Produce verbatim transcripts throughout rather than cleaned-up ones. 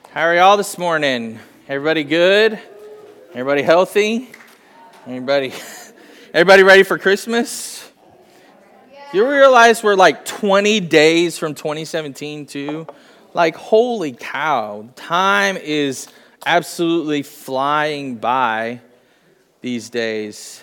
How are y'all this morning? Everybody good? Everybody healthy? Everybody, everybody ready for Christmas? You realize we're like twenty days from twenty seventeen too? Like, holy cow. Time is absolutely flying by these days.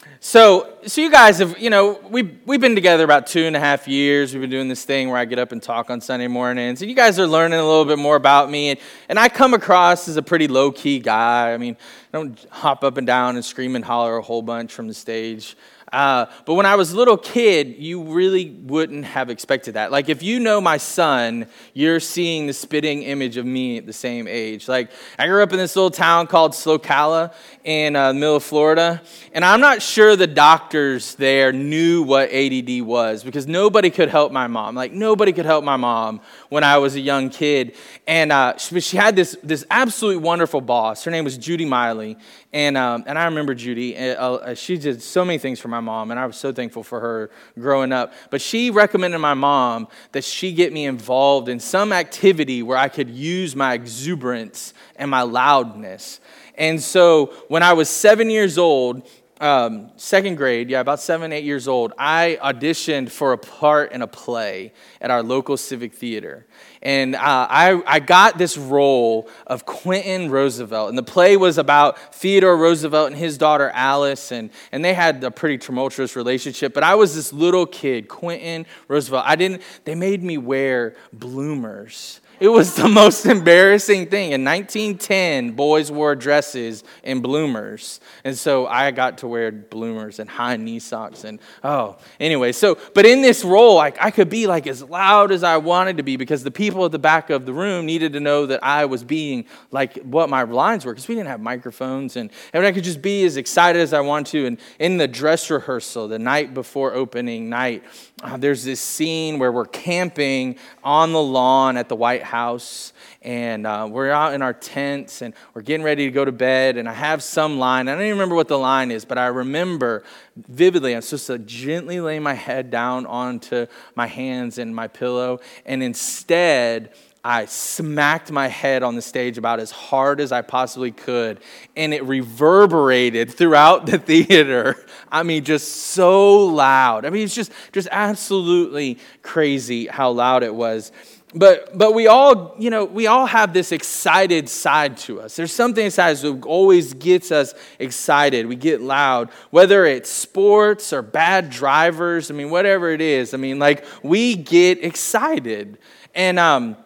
So, so you guys have, you know, we've, we've been together about two and a half years. We've been doing this thing where I get up and talk on Sunday mornings. And you guys are learning a little bit more about me. And, and I come across as a pretty low-key guy. I mean, I don't hop up and down and scream and holler a whole bunch from the stage. Uh, but when I was a little kid, you really wouldn't have expected that. Like, if you know my son, you're seeing the spitting image of me at the same age. Like, I grew up in this little town called Slocala in uh, the middle of Florida, and I'm not sure the doctors there knew what A D D was because nobody could help my mom. Like, nobody could help my mom when I was a young kid. And uh, she, she had this, this absolutely wonderful boss. Her name was Judy Miley. And um, and I remember Judy. Uh, uh, she did so many things for my mom, and I was so thankful for her growing up. But she recommended my mom that she get me involved in some activity where I could use my exuberance and my loudness. And so when I was seven years old, um, second grade, yeah, about seven, eight years old, I auditioned for a part in a play at our local civic theater. And uh, I, I got this role of Quentin Roosevelt. And the play was about Theodore Roosevelt and his daughter Alice. And, and they had a pretty tumultuous relationship. But I was this little kid, Quentin Roosevelt. I didn't, they made me wear bloomers. It was the most embarrassing thing. In nineteen ten, boys wore dresses and bloomers. And so I got to wear bloomers and high knee socks. And oh, anyway. So, but in this role, like, I could be like as loud as I wanted to be because the people at the back of the room needed to know that I was being like what my lines were because we didn't have microphones. And, and I could just be as excited as I wanted to. And in the dress rehearsal, the night before opening night, uh, there's this scene where we're camping on the lawn at the White House, and uh, we're out in our tents, and we're getting ready to go to bed, and I have some line. I don't even remember what the line is, but I remember vividly I'm supposed to gently lay my head down onto my hands and my pillow, and instead I smacked my head on the stage about as hard as I possibly could, and it reverberated throughout the theater. I mean, just so loud. I mean, it's just, just absolutely crazy how loud it was. But but we all, you know, we all have this excited side to us. There's something inside us that always gets us excited. We get loud, whether it's sports or bad drivers. I mean, whatever it is. I mean, like, we get excited. And um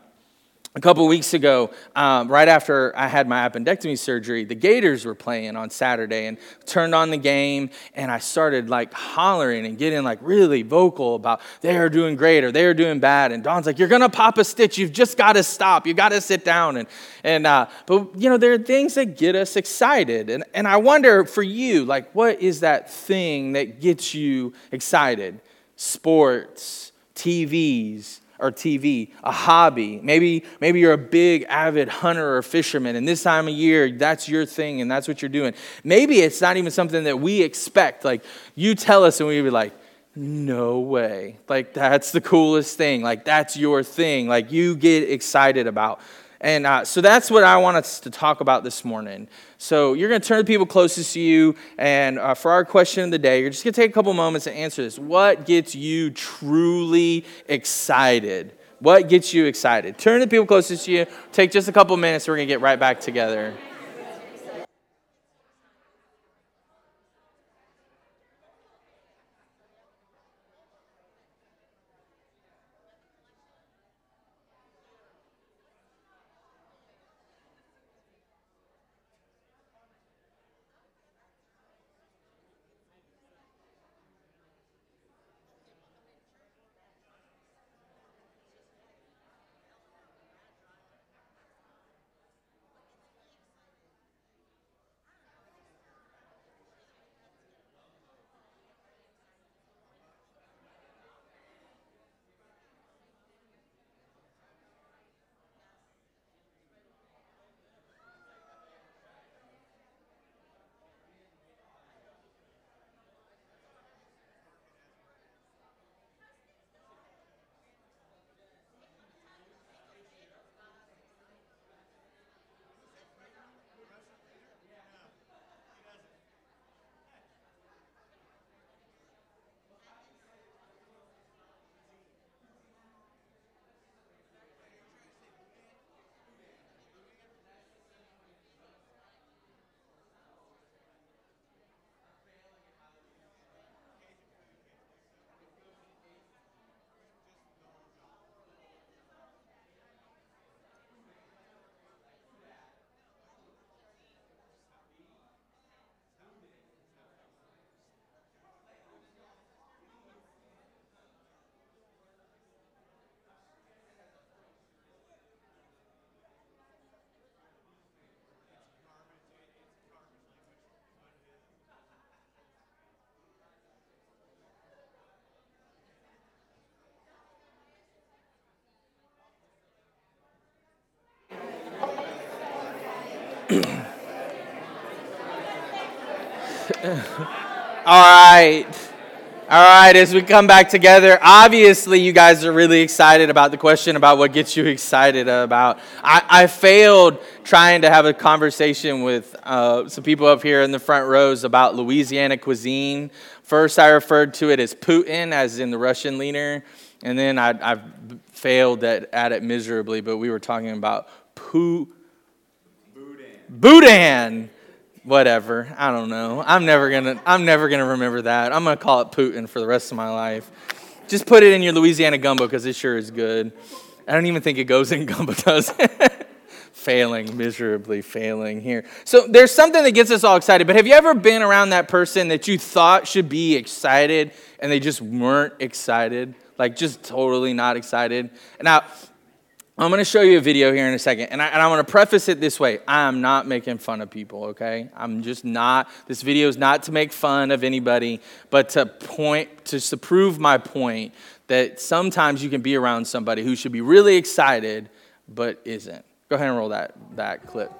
A couple of weeks ago, um, right after I had my appendectomy surgery, the Gators were playing on Saturday, and turned on the game, and I started like hollering and getting like really vocal about they are doing great or they are doing bad. And Dawn's like, "You're gonna pop a stitch. You've just got to stop. You got to sit down." And and uh, but you know, there are things that get us excited, and and I wonder for you, like, what is that thing that gets you excited? Sports, T Vs. Or T V, a hobby. Maybe maybe you're a big avid hunter or fisherman, and this time of year, that's your thing, and that's what you're doing. Maybe it's not even something that we expect. Like, you tell us, and we'd be like, no way. Like, that's the coolest thing. Like, that's your thing. Like, you get excited about. And uh, so that's what I want us to talk about this morning. So you're going to turn to people closest to you, and uh, for our question of the day, you're just going to take a couple moments to answer this. What gets you truly excited? What gets you excited? Turn to the people closest to you. Take just a couple minutes, and we're going to get right back together. All right. All right, as we come back together, obviously you guys are really excited about the question about what gets you excited about. I, I failed trying to have a conversation with uh, some people up here in the front rows about Louisiana cuisine. First, I referred to it as Putin, as in the Russian leader, and then I, I failed at, at it miserably, but we were talking about Pu... Boudin. Boudin! Whatever, I don't know. I'm never gonna. I'm never gonna remember that. I'm gonna call it Putin for the rest of my life. Just put it in your Louisiana gumbo because it sure is good. I don't even think it goes in gumbo, does it? Failing miserably, failing here. So there's something that gets us all excited. But have you ever been around that person that you thought should be excited and they just weren't excited, like just totally not excited? Now, I'm going to show you a video here in a second, and I, and I want to preface it this way. I am not making fun of people, okay? I'm just not. This video is not to make fun of anybody, but to point, to, to prove my point that sometimes you can be around somebody who should be really excited, but isn't. Go ahead and roll that, that clip.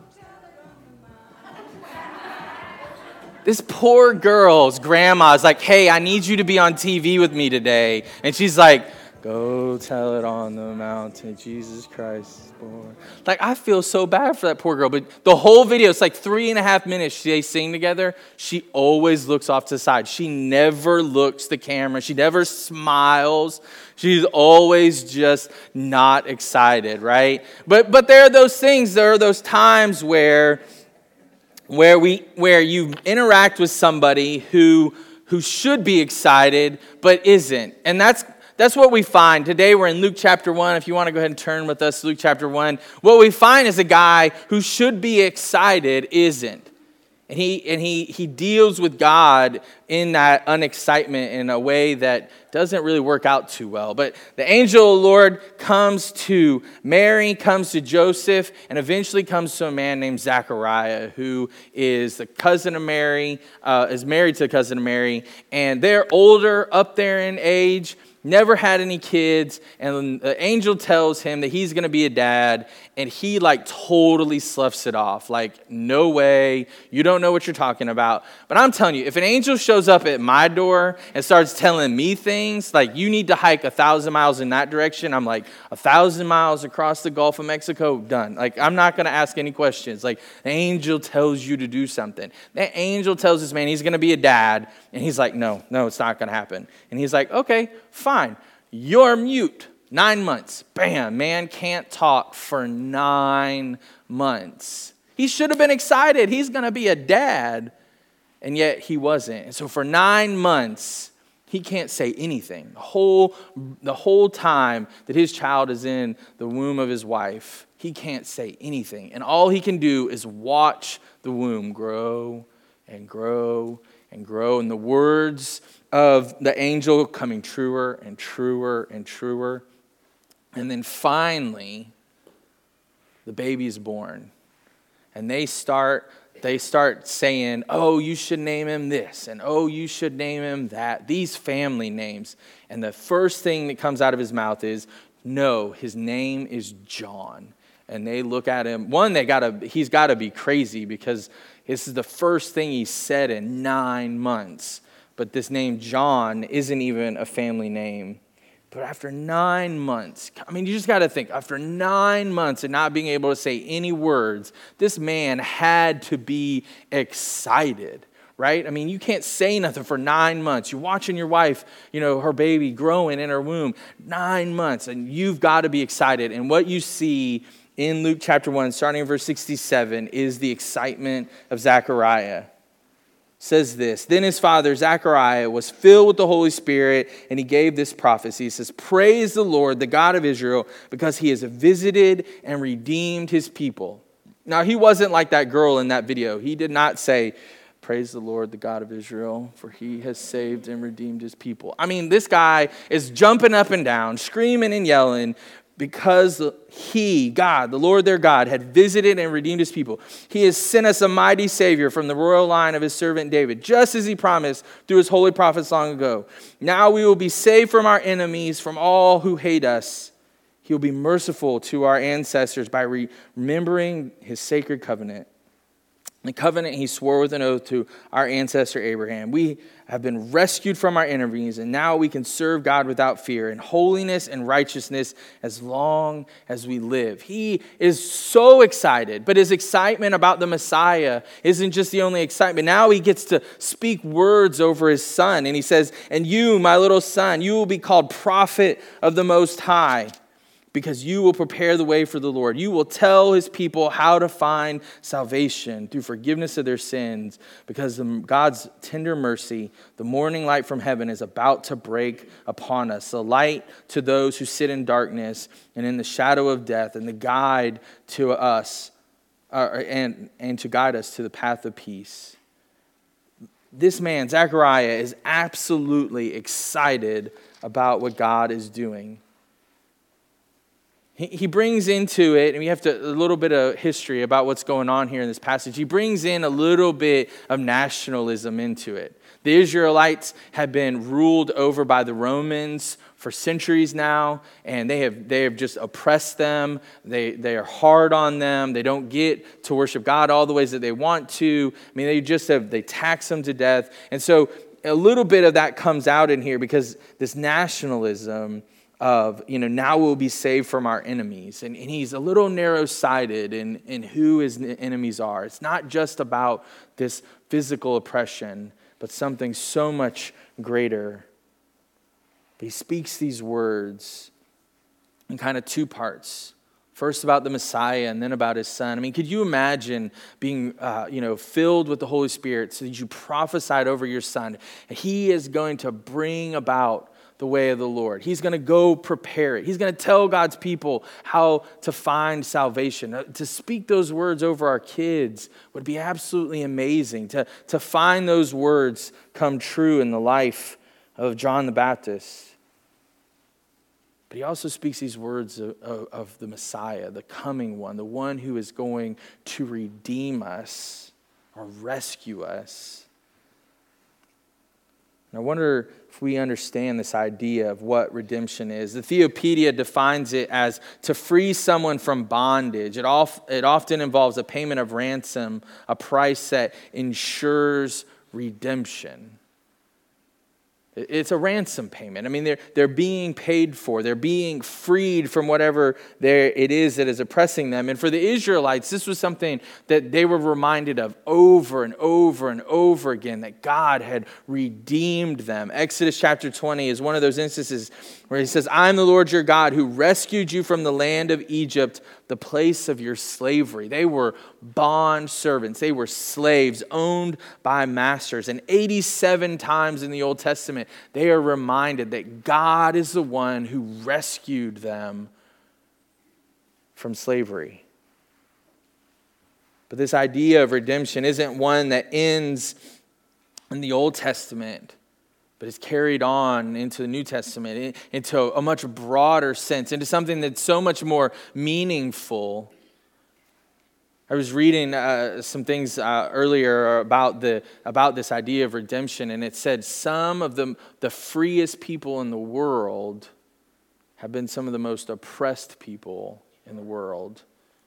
This poor girl's grandma's like, hey, I need you to be on T V with me today. And she's like, go tell it on the mountain, Jesus Christ is born. Like, I feel so bad for that poor girl. But the whole video, it's like three and a half minutes they sing together. She always looks off to the side. She never looks the camera. She never smiles. She's always just not excited, right? But but there are those things, there are those times where, where, we, where you interact with somebody who, who should be excited but isn't. And that's That's what we find. Today we're in Luke chapter one. If you want to go ahead and turn with us, Luke chapter one. What we find is a guy who should be excited isn't. And he and he he deals with God in that unexcitement in a way that doesn't really work out too well. But the angel of the Lord comes to Mary, comes to Joseph, and eventually comes to a man named Zachariah, who is the cousin of Mary, uh, is married to the cousin of Mary, and they're older, up there in age. Never had any kids, and the angel tells him that he's going to be a dad, and he like totally sloughs it off. Like, no way, you don't know what you're talking about. But I'm telling you, if an angel shows up at my door and starts telling me things, like you need to hike a thousand miles in that direction, I'm like, a thousand miles across the Gulf of Mexico, done. Like, I'm not going to ask any questions. Like, the angel tells you to do something. The angel tells this man he's going to be a dad, and he's like, no, no, it's not going to happen. And he's like, okay, fine. You're mute. Nine months. Bam, man can't talk for nine months. He should have been excited. He's going to be a dad. And yet he wasn't. And so for nine months, he can't say anything. The whole, the whole time that his child is in the womb of his wife, he can't say anything. And all he can do is watch the womb grow and grow and grow. And the words of the angel coming truer and truer and truer. And then finally, the baby is born. And they start, they start saying, oh, you should name him this. And oh, you should name him that. These family names. And the first thing that comes out of his mouth is, no, his name is John. And they look at him. One, they gotta, he's got to be crazy because this is the first thing he said in nine months. But this name John isn't even a family name. But after nine months, I mean, you just got to think, after nine months and not being able to say any words, this man had to be excited, right? I mean, you can't say nothing for nine months. You're watching your wife, you know, her baby growing in her womb, nine months, and you've got to be excited. And what you see in Luke chapter one, starting in verse sixty-seven, is the excitement of Zechariah. Says this, then his father Zechariah was filled with the Holy Spirit, and he gave this prophecy. He says, praise the Lord, the God of Israel, because he has visited and redeemed his people. Now, he wasn't like that girl in that video. He did not say, praise the Lord, the God of Israel, for he has saved and redeemed his people. I mean, this guy is jumping up and down, screaming and yelling, because he, God, the Lord their God, had visited and redeemed his people. He has sent us a mighty Savior from the royal line of his servant David, just as he promised through his holy prophets long ago. Now we will be saved from our enemies, from all who hate us. He will be merciful to our ancestors by remembering his sacred covenant, The covenant he swore with an oath to our ancestor Abraham. We have been rescued from our enemies, and now we can serve God without fear in holiness and righteousness as long as we live. He is so excited, but his excitement about the Messiah isn't just the only excitement. Now he gets to speak words over his son, and he says, "And you, my little son, you will be called prophet of the Most High, because you will prepare the way for the Lord. You will tell his people how to find salvation through forgiveness of their sins, because God's tender mercy, the morning light from heaven, is about to break upon us, a light to those who sit in darkness and in the shadow of death, and the guide to us, uh, and, and to guide us to the path of peace." This man, Zechariah, is absolutely excited about what God is doing. He brings into it, and we have to a little bit of history about what's going on here in this passage. He brings in a little bit of nationalism into it. The Israelites have been ruled over by the Romans for centuries now, and they have they have just oppressed them. They they are hard on them. They don't get to worship God all the ways that they want to. I mean, they just have they tax them to death, and so a little bit of that comes out in here because this nationalism of, you know, now we'll be saved from our enemies. And, and he's a little narrow-sighted in, in who his enemies are. It's not just about this physical oppression, but something so much greater. But he speaks these words in kind of two parts. First about the Messiah and then about his son. I mean, could you imagine being, uh, you know, filled with the Holy Spirit so that you prophesied over your son? He is going to bring about the way of the Lord. He's going to go prepare it. He's going to tell God's people how to find salvation. To speak those words over our kids would be absolutely amazing. To, to find those words come true in the life of John the Baptist. But he also speaks these words of, of, of the Messiah, the coming one, the one who is going to redeem us or rescue us. And I wonder if we understand this idea of what redemption is. The Theopedia defines it as to free someone from bondage. It, off, it often involves a payment of ransom, a price that ensures redemption. It's a ransom payment. I mean, they're, they're being paid for. They're being freed from whatever there it is that is oppressing them. And for the Israelites, this was something that they were reminded of over and over and over again, that God had redeemed them. Exodus chapter twenty is one of those instances where he says, "I'm the Lord your God who rescued you from the land of Egypt, the place of your slavery." They were bond servants. They were slaves owned by masters. And eighty-seven times in the Old Testament, they are reminded that God is the one who rescued them from slavery. But this idea of redemption isn't one that ends in the Old Testament, but is carried on into the New Testament, into a much broader sense, into something that's so much more meaningful. I was reading uh, some things uh, earlier about the about this idea of redemption, and it said some of the, the freest people in the world have been some of the most oppressed people in the world.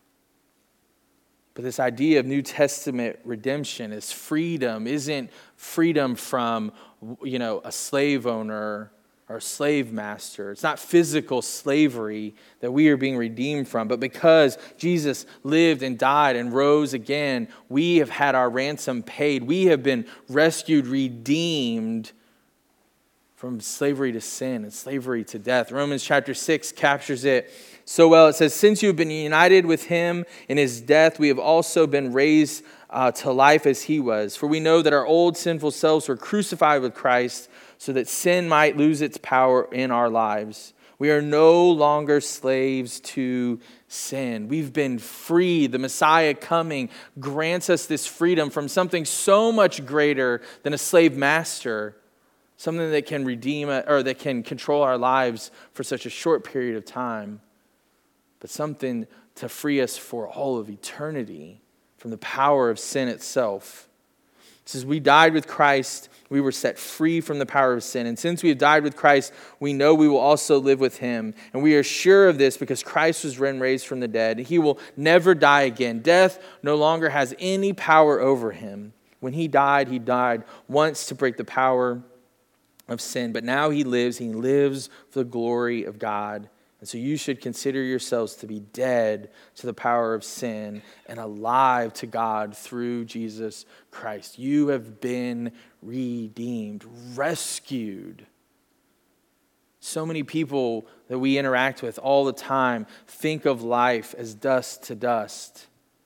But this idea of New Testament redemption is freedom, isn't freedom from, you know, a slave owner or a slave master. It's not physical slavery that we are being redeemed from, but because Jesus lived and died and rose again, we have had our ransom paid. We have been rescued, redeemed from slavery to sin and slavery to death. Romans chapter six captures it so well. It says, "Since you have been united with him in his death, we have also been raised uh, to life as he was. For we know that our old sinful selves were crucified with Christ so that sin might lose its power in our lives. We are no longer slaves to sin." We've been freed. The Messiah coming grants us this freedom from something so much greater than a slave master, something that can redeem or that can control our lives for such a short period of time, but something to free us for all of eternity from the power of sin itself. It says, we died with Christ, we were set free from the power of sin. And since we have died with Christ, we know we will also live with him. And we are sure of this because Christ was raised from the dead. He will never die again. Death no longer has any power over him. When he died, he died once to break the power of sin. But now he lives, he lives for the glory of God. And so you should consider yourselves to be dead to the power of sin and alive to God through Jesus Christ. You have been redeemed, rescued. So many people that we interact with all the time think of life as dust to dust.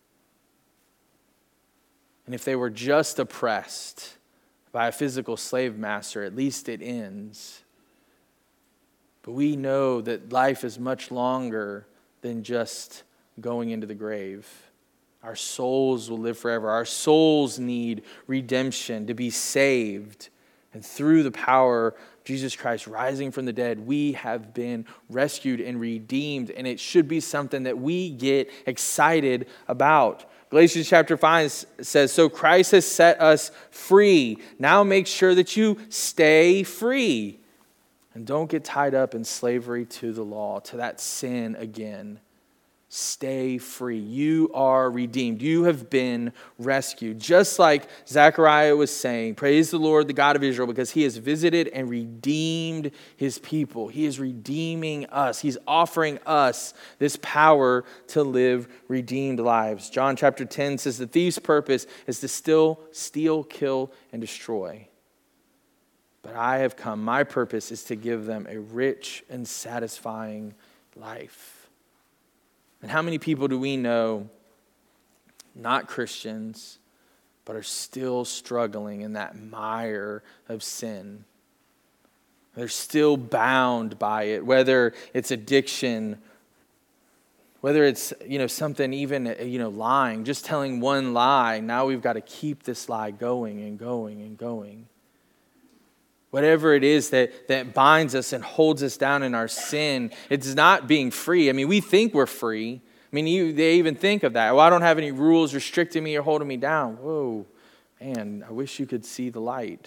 And if they were just oppressed by a physical slave master, at least it ends. But we know that life is much longer than just going into the grave. Our souls will live forever. Our souls need redemption to be saved. And through the power of Jesus Christ rising from the dead, we have been rescued and redeemed. And it should be something that we get excited about. Galatians chapter five says, so Christ has set us free. Now make sure that you stay free. And don't get tied up in slavery to the law, to that sin again. Stay free. You are redeemed. You have been rescued. Just like Zechariah was saying, praise the Lord, the God of Israel, because he has visited and redeemed his people. He is redeeming us. He's offering us this power to live redeemed lives. John chapter ten says the thief's purpose is to still steal, kill, and destroy. But I have come, my purpose is to give them a rich and satisfying life. And how many people do we know, not Christians, but are still struggling in that mire of sin? They're still bound by it, whether it's addiction, whether it's, you know, something even, you know, lying, just telling one lie. Now we've got to keep this lie going and going and going. Whatever it is that, that binds us and holds us down in our sin, it's not being free. I mean, we think we're free. I mean, you, they even think of that. Well, I don't have any rules restricting me or holding me down. Whoa, man, I wish you could see the light.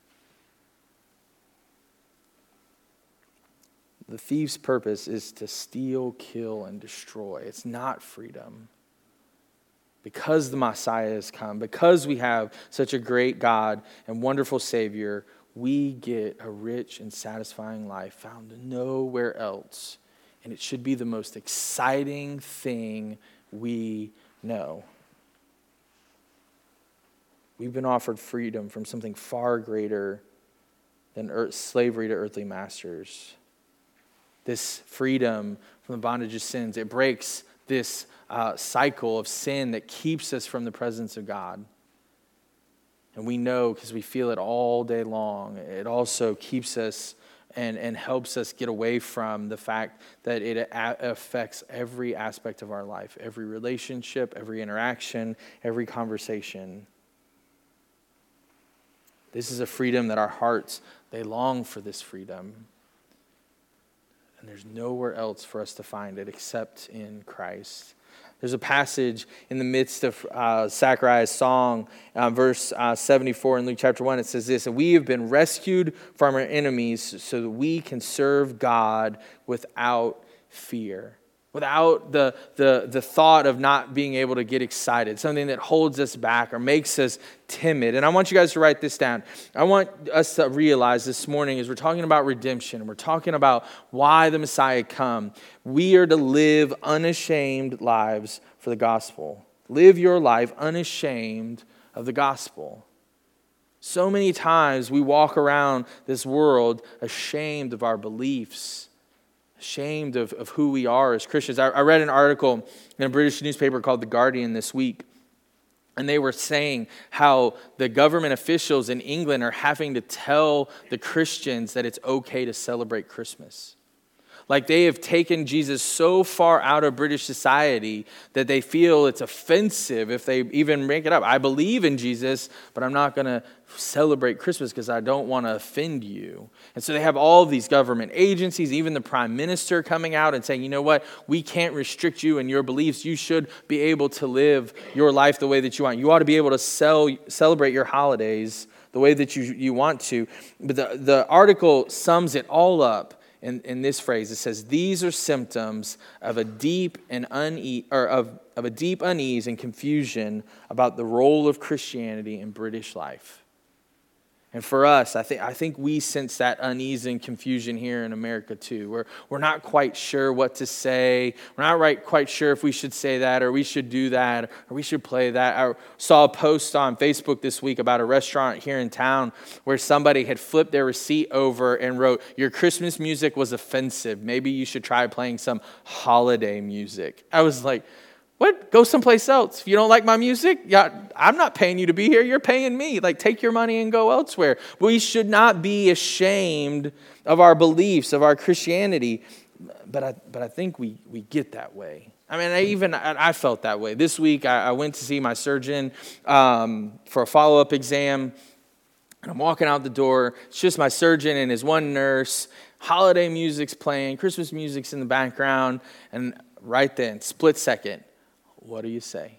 The thief's purpose is to steal, kill, and destroy. It's not freedom. Because the Messiah has come, because we have such a great God and wonderful Savior, we get a rich and satisfying life found nowhere else. And it should be the most exciting thing we know. We've been offered freedom from something far greater than earth, slavery to earthly masters. This freedom from the bondage of sins, it breaks this uh, cycle of sin that keeps us from the presence of God. And we know because we feel it all day long. It also keeps us and, and helps us get away from the fact that it a- affects every aspect of our life, every relationship, every interaction, every conversation. This is a freedom that our hearts, they long for this freedom. And there's nowhere else for us to find it except in Christ. There's a passage in the midst of uh, Zechariah's song, uh, verse uh, seventy-four in Luke chapter one. It says this, and we have been rescued from our enemies so that we can serve God without fear. Without the, the, the thought of not being able to get excited, something that holds us back or makes us timid. And I want you guys to write this down. I want us to realize this morning as we're talking about redemption, and we're talking about why the Messiah come, we are to live unashamed lives for the gospel. Live your life unashamed of the gospel. So many times we walk around this world ashamed of our beliefs, ashamed of, of who we are as Christians. I, I read an article in a British newspaper called The Guardian this week, and they were saying how the government officials in England are having to tell the Christians that it's okay to celebrate Christmas. Like they have taken Jesus so far out of British society that they feel it's offensive if they even make it up. I believe in Jesus, but I'm not going to celebrate Christmas because I don't want to offend you. And so they have all of these government agencies, even the prime minister coming out and saying, you know what, we can't restrict you in your beliefs. You should be able to live your life the way that you want. You ought to be able to sell, celebrate your holidays the way that you, you want to. But the, the article sums it all up in, in this phrase. It says, these are symptoms of a deep and une- or of, of a deep unease and confusion about the role of Christianity in British life. And for us, I think I think we sense that unease and confusion here in America too. We're, we're not quite sure what to say. We're not right, quite sure if we should say that or we should do that or we should play that. I saw a post on Facebook this week about a restaurant here in town where somebody had flipped their receipt over and wrote, your Christmas music was offensive. Maybe you should try playing some holiday music. I was like, what? Go someplace else. If you don't like my music, yeah, I'm not paying you to be here. You're paying me. Like, take your money and go elsewhere. We should not be ashamed of our beliefs, of our Christianity. But I, but I think we we get that way. I mean, I even I, I felt that way. This week, I, I went to see my surgeon um, for a follow-up exam. And I'm walking out the door. It's just my surgeon and his one nurse. Holiday music's playing. Christmas music's in the background. And right then, split second, what do you say?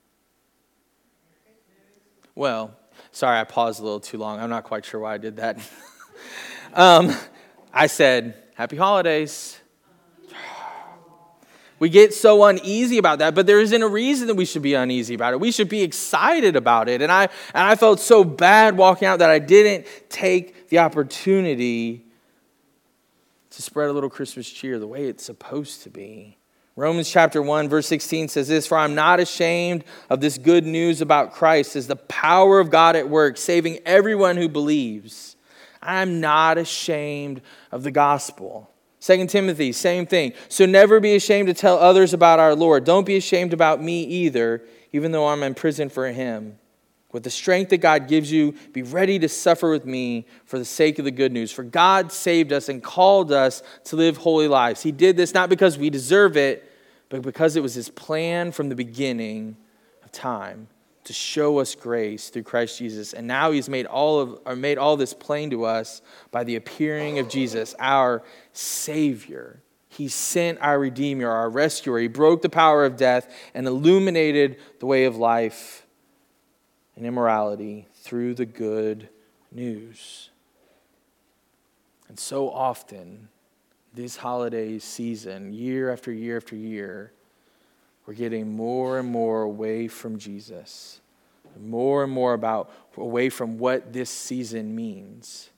Well, sorry, I paused a little too long. I'm not quite sure why I did that. um, I said, happy holidays. We get so uneasy about that, but there isn't a reason that we should be uneasy about it. We should be excited about it. And I and I felt so bad walking out that I didn't take the opportunity to spread a little Christmas cheer the way it's supposed to be. Romans chapter one, verse sixteen says this, for I'm not ashamed of this good news about Christ, as the power of God at work, saving everyone who believes. I'm not ashamed of the gospel. Second Timothy, same thing. So never be ashamed to tell others about our Lord. Don't be ashamed about me either, even though I'm in prison for him. With the strength that God gives you, be ready to suffer with me for the sake of the good news. For God saved us and called us to live holy lives. He did this not because we deserve it, but because it was his plan from the beginning of time to show us grace through Christ Jesus. And now he's made all of or made all this plain to us by the appearing of Jesus, our Savior. He sent our Redeemer, our rescuer. He broke the power of death and illuminated the way of life and immorality through the good news. And so often, this holiday season, year after year after year, we're getting more and more away from Jesus, more and more about away from what this season means.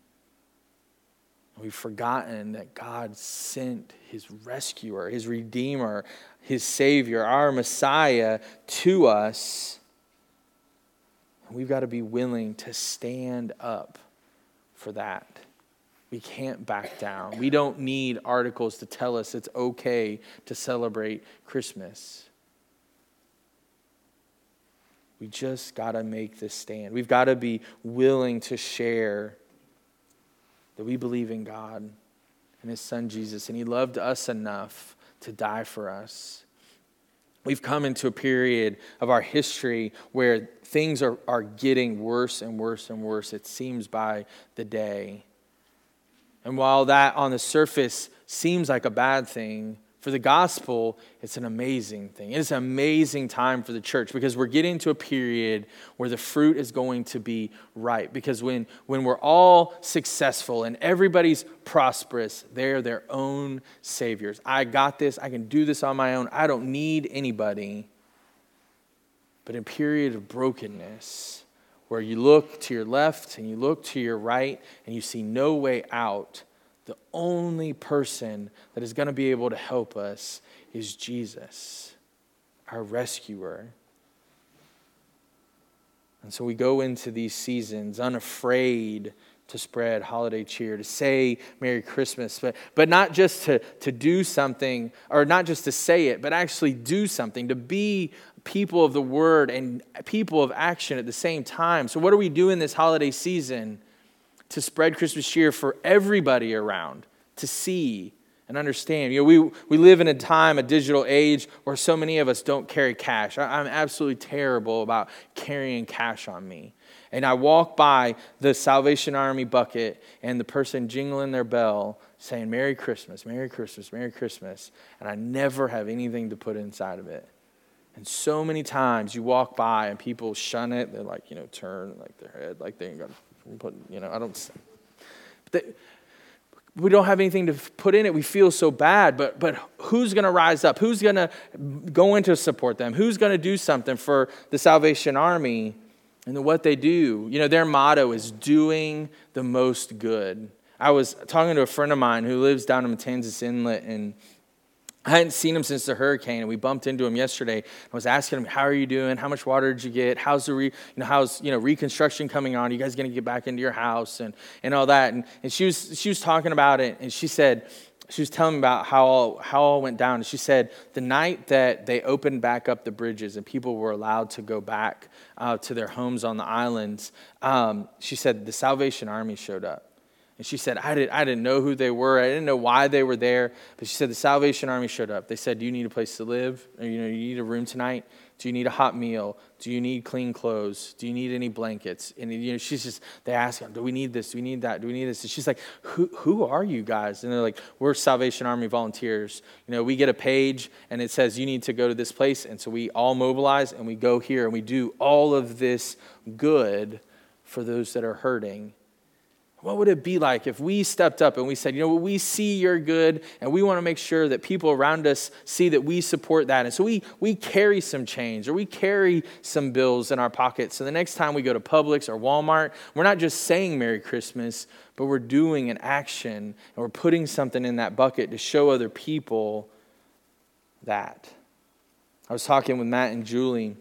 We've forgotten that God sent his rescuer, his Redeemer, his Savior, our Messiah to us. We've got to be willing to stand up for that. We can't back down. We don't need articles to tell us it's okay to celebrate Christmas. We just got to make this stand. We've got to be willing to share that we believe in God and his son Jesus, and he loved us enough to die for us. We've come into a period of our history where things are, are getting worse and worse and worse, it seems, by the day. And while that on the surface seems like a bad thing, for the gospel, it's an amazing thing. It's an amazing time for the church because we're getting to a period where the fruit is going to be ripe. Because when, when we're all successful and everybody's prosperous, they're their own saviors. I got this. I can do this on my own. I don't need anybody. But in a period of brokenness, where you look to your left and you look to your right and you see no way out, the only person that is going to be able to help us is Jesus, our rescuer. And so we go into these seasons unafraid to spread holiday cheer, to say Merry Christmas, but, but not just to, to do something, or not just to say it, but actually do something, to be people of the word and people of action at the same time. So what do we do in this holiday season to spread Christmas cheer for everybody around to see And understand, you know, we, we live in a time, a digital age, where so many of us don't carry cash. I, I'm absolutely terrible about carrying cash on me. And I walk by the Salvation Army bucket and the person jingling their bell saying, Merry Christmas, Merry Christmas, Merry Christmas. And I never have anything to put inside of it. And so many times you walk by and people shun it. They're like, you know, turn like their head, like they ain't got to put, you know, I don't. But they, we don't have anything to put in it. We feel so bad, but but who's going to rise up? Who's going to go in to support them? Who's going to do something for the Salvation Army and what they do? You know, their motto is doing the most good. I was talking to a friend of mine who lives down in Matanzas Inlet, and I hadn't seen him since the hurricane, and we bumped into him yesterday. I was asking him, how are you doing? How much water did you get? How's the re, you know, how's you know reconstruction coming on? Are you guys going to get back into your house and, and all that? And, and she was she was talking about it, and she said, she was telling me about how all, how all went down. And she said the night that they opened back up the bridges and people were allowed to go back uh, to their homes on the islands, um, she said the Salvation Army showed up. And she said, I, did, I didn't know who they were. I didn't know why they were there. But she said the Salvation Army showed up. They said, do you need a place to live? Or, you know, you need a room tonight? Do you need a hot meal? Do you need clean clothes? Do you need any blankets? And, you know, she's just, they ask her, do we need this? Do we need that? Do we need this? And she's like, who, who are you guys? And they're like, we're Salvation Army volunteers. You know, we get a page and it says you need to go to this place. And so we all mobilize and we go here and we do all of this good for those that are hurting. What would it be like if we stepped up and we said, you know, we see you're good and we want to make sure that people around us see that we support that. And so we we carry some change or we carry some bills in our pockets. So the next time we go to Publix or Walmart, we're not just saying Merry Christmas, but we're doing an action and we're putting something in that bucket to show other people that. I was talking with Matt and Julie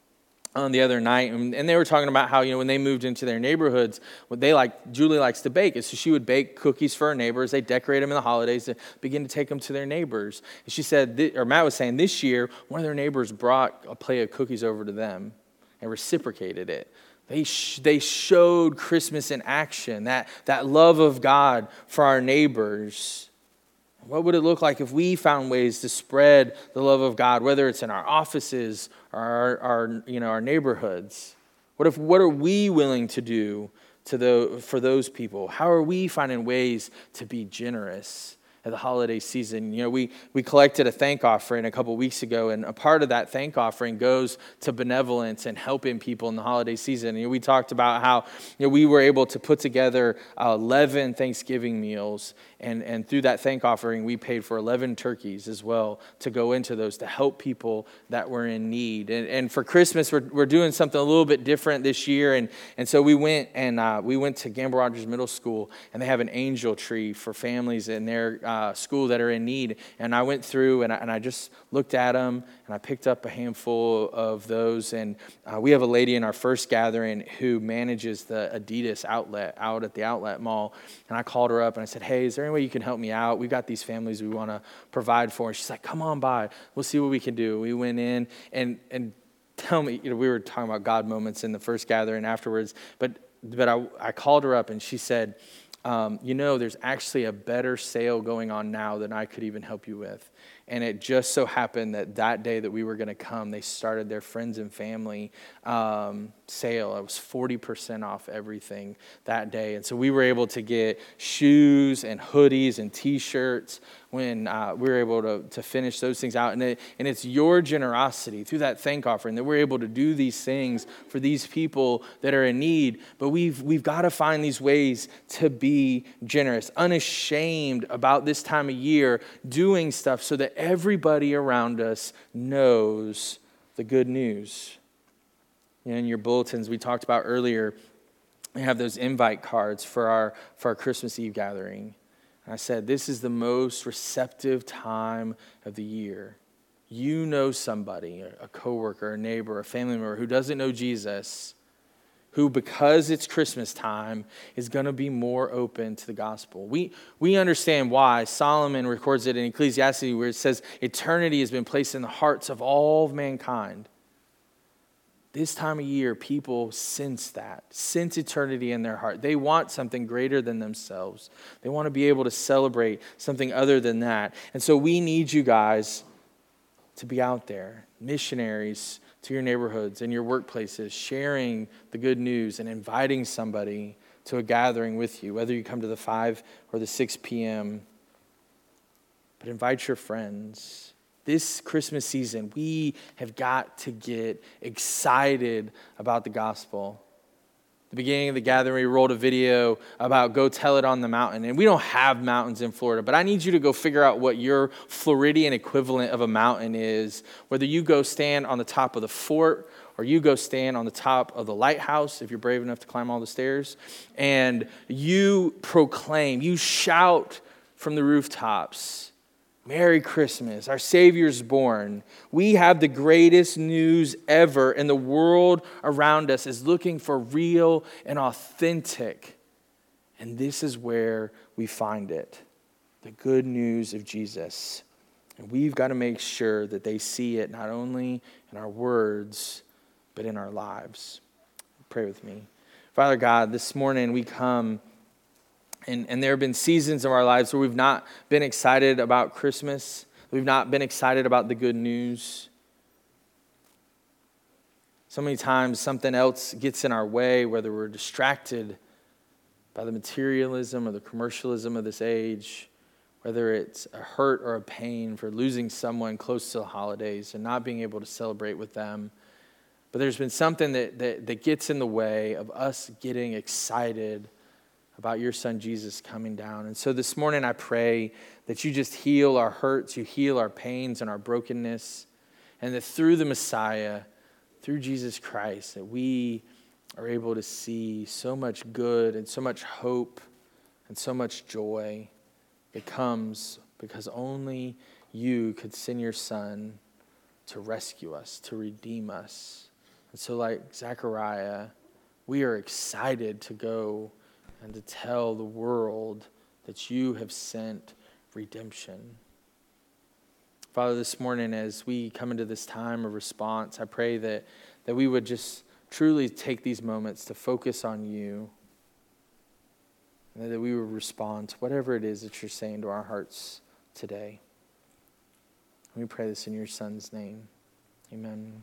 on the other night, and they were talking about how, you know, when they moved into their neighborhoods, what they like, Julie likes to bake, so she would bake cookies for her neighbors. They decorate them in the holidays to begin to take them to their neighbors. And she said, or Matt was saying, this year, one of their neighbors brought a plate of cookies over to them and reciprocated it. They sh- they showed Christmas in action, that, that love of God for our neighbors. What would it look like if we found ways to spread the love of God, whether it's in our offices or our, our you know our neighborhoods? What if what are we willing to do to the for those people? How are we finding ways to be generous at the holiday season? You know, we we collected a thank offering a couple weeks ago, and a part of that thank offering goes to benevolence and helping people in the holiday season. You know, we talked about how you know we were able to put together eleven Thanksgiving meals, and and through that thank offering, we paid for eleven turkeys as well to go into those to help people that were in need. And and for Christmas, we're we're doing something a little bit different this year, and and so we went and uh, we went to Gamble Rogers Middle School, and they have an angel tree for families in their uh, Uh, school that are in need. And I went through and I, and I just looked at them and I picked up a handful of those. And uh, we have a lady in our first gathering who manages the Adidas outlet out at the outlet mall. And I called her up and I said, hey, is there any way you can help me out? We've got these families we want to provide for. And she's like, come on by. We'll see what we can do. We went in and, and tell me, you know, we were talking about God moments in the first gathering afterwards. But, but I, I called her up and she said, Um, you know, there's actually a better sale going on now than I could even help you with. And it just so happened that that day that we were going to come, they started their friends and family um, sale. It was forty percent off everything that day. And so we were able to get shoes and hoodies and T-shirts when uh, we were able to, to finish those things out. And, it, and it's your generosity through that thank offering that we're able to do these things for these people that are in need. But we've, we've got to find these ways to be generous, unashamed about this time of year, doing stuff so that everybody around us knows the good news. You know, in your bulletins we talked about earlier, we have those invite cards for our for our Christmas Eve gathering. And I said, this is the most receptive time of the year. You know somebody, a coworker, a neighbor, a family member who doesn't know Jesus, who, because it's Christmas time, is going to be more open to the gospel. We we understand why. Solomon records it in Ecclesiastes where it says, eternity has been placed in the hearts of all of mankind. This time of year, people sense that, sense eternity in their heart. They want something greater than themselves. They want to be able to celebrate something other than that. And so we need you guys to be out there, missionaries to your neighborhoods and your workplaces, sharing the good news and inviting somebody to a gathering with you, whether you come to the five or the six p.m. But invite your friends. This Christmas season, we have got to get excited about the gospel. At the beginning of the gathering, we rolled a video about go tell it on the mountain. And we don't have mountains in Florida, but I need you to go figure out what your Floridian equivalent of a mountain is. Whether you go stand on the top of the fort or you go stand on the top of the lighthouse, if you're brave enough to climb all the stairs, and you proclaim, you shout from the rooftops, Merry Christmas, our Savior's born. We have the greatest news ever, and the world around us is looking for real and authentic. And this is where we find it, the good news of Jesus. And we've got to make sure that they see it not only in our words, but in our lives. Pray with me. Father God, this morning we come And, and there have been seasons of our lives where we've not been excited about Christmas. We've not been excited about the good news. So many times something else gets in our way, whether we're distracted by the materialism or the commercialism of this age, whether it's a hurt or a pain for losing someone close to the holidays and not being able to celebrate with them. But there's been something that, that, that gets in the way of us getting excited about your son Jesus coming down. And so this morning I pray that you just heal our hurts, you heal our pains and our brokenness, and that through the Messiah, through Jesus Christ, that we are able to see so much good and so much hope and so much joy that comes because only you could send your son to rescue us, to redeem us. And so like Zechariah, we are excited to go and to tell the world that you have sent redemption. Father, this morning as we come into this time of response, I pray that, that we would just truly take these moments to focus on you, and that we would respond to whatever it is that you're saying to our hearts today. We pray this in your son's name. Amen.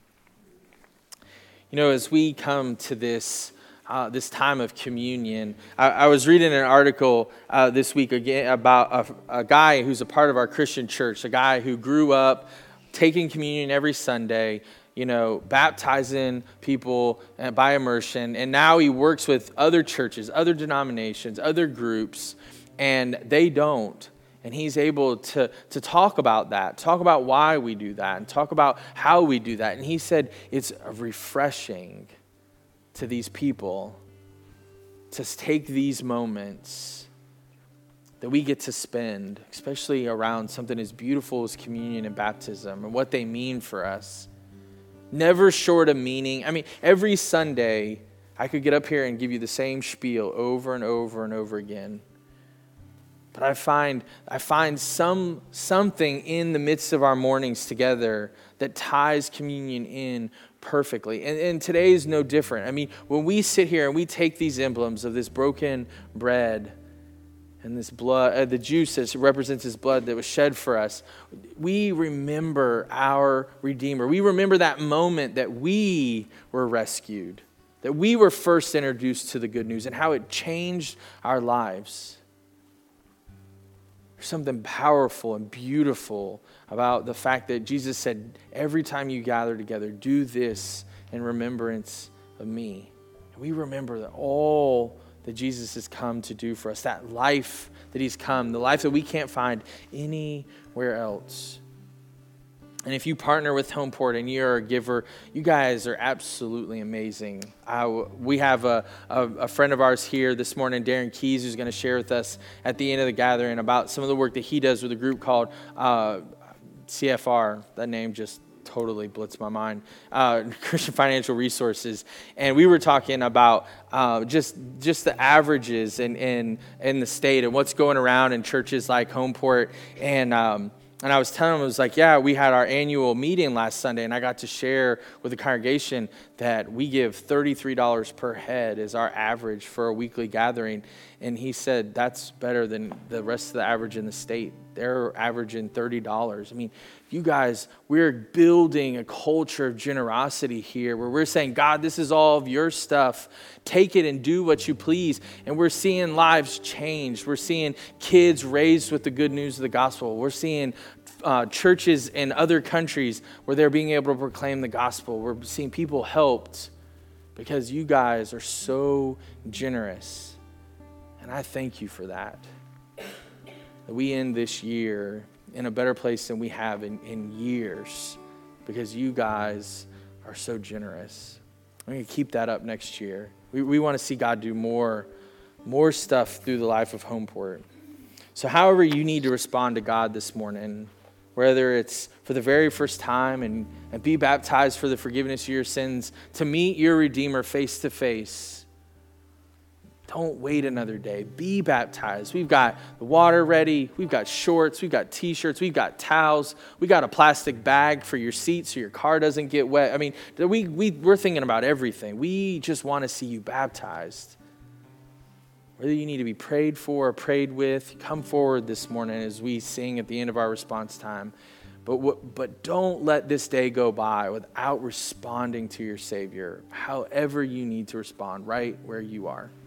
You know, as we come to this Uh, this time of communion, I, I was reading an article uh, this week again about a, a guy who's a part of our Christian church, a guy who grew up taking communion every Sunday, you know, baptizing people by immersion, and now he works with other churches, other denominations, other groups, and they don't. And he's able to, to talk about that, talk about why we do that, and talk about how we do that. And he said it's refreshing to these people to take these moments that we get to spend, especially around something as beautiful as communion and baptism and what they mean for us. Never short of meaning. I mean, every Sunday, I could get up here and give you the same spiel over and over and over again. But I find I find some something in the midst of our mornings together that ties communion in perfectly. And, and today is no different. I mean, when we sit here and we take these emblems of this broken bread and this blood, uh, the juice that represents his blood that was shed for us, we remember our Redeemer. We remember that moment that we were rescued, that we were first introduced to the good news and how it changed our lives. There's something powerful and beautiful about the fact that Jesus said, every time you gather together, do this in remembrance of me. And we remember that all that Jesus has come to do for us, that life that he's come, the life that we can't find anywhere else. And if you partner with Homeport and you're a giver, you guys are absolutely amazing. I, we have a, a, a friend of ours here this morning, Darren Keys, who's going to share with us at the end of the gathering about some of the work that he does with a group called uh, C F R. That name just totally blitzed my mind. Uh, Christian Financial Resources. And we were talking about uh, just just the averages in, in, in the state and what's going around in churches like Homeport. And um, And I was telling him, I was like, yeah, we had our annual meeting last Sunday, and I got to share with the congregation that we give thirty-three dollars per head as our average for a weekly gathering. And he said, that's better than the rest of the average in the state. They're averaging thirty dollars. I mean, you guys, we're building a culture of generosity here where we're saying, God, this is all of your stuff. Take it and do what you please. And we're seeing lives changed. We're seeing kids raised with the good news of the gospel. We're seeing uh, churches in other countries where they're being able to proclaim the gospel. We're seeing people helped because you guys are so generous. And I thank you for that. That we end this year in a better place than we have in, in years because you guys are so generous. I'm going to keep that up next year. We, we want to see God do more, more stuff through the life of Homeport. So however you need to respond to God this morning, whether it's for the very first time and, and be baptized for the forgiveness of your sins, to meet your Redeemer face to face, don't wait another day. Be baptized. We've got the water ready. We've got shorts. We've got T-shirts. We've got towels. We got a plastic bag for your seat so your car doesn't get wet. I mean, we, we, we're thinking about everything. We just want to see you baptized. Whether you need to be prayed for or prayed with, come forward this morning as we sing at the end of our response time. But, what, but don't let this day go by without responding to your Savior, however you need to respond, right where you are.